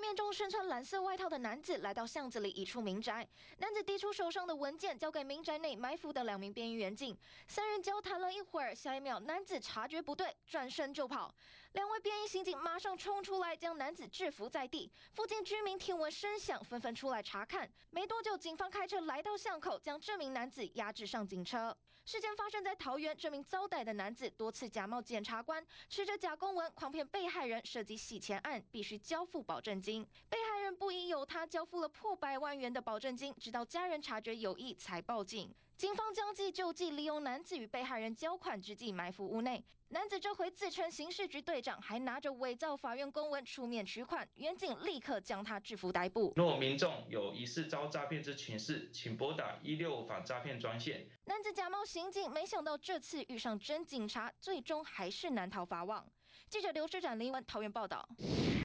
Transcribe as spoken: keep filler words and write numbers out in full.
面中身穿蓝色外套的男子来到巷子里一处民宅，男子递出手上的文件，交给民宅内埋伏的两名便衣员警。三人交谈了一会儿，下一秒男子察觉不对，转身就跑。两位便衣刑警马上冲出来，将男子制服在地。附近居民听闻声响，纷纷出来查看。没多久，警方开车来到巷口，将这名男子押至上警车。事件发生在桃园，这名遭逮的男子多次假冒检察官，持着假公文诓骗被害人，涉及洗钱案，必须交付保证金。被害人不疑有他，交付了破百万元的保证金，直到家人察觉有异才报警。警方将计就计，利用男子与被害人交款之际埋伏屋内。男子这回自称刑事局队长，还拿着伪造法院公文出面取款，员警立刻将他制服逮捕。 若民众有疑似遭诈骗之情事，请拨打一六五反诈骗专线。 男子假冒刑警，没想到这次遇上真警察，最终还是难逃法网。记者刘志展、林文桃园报道。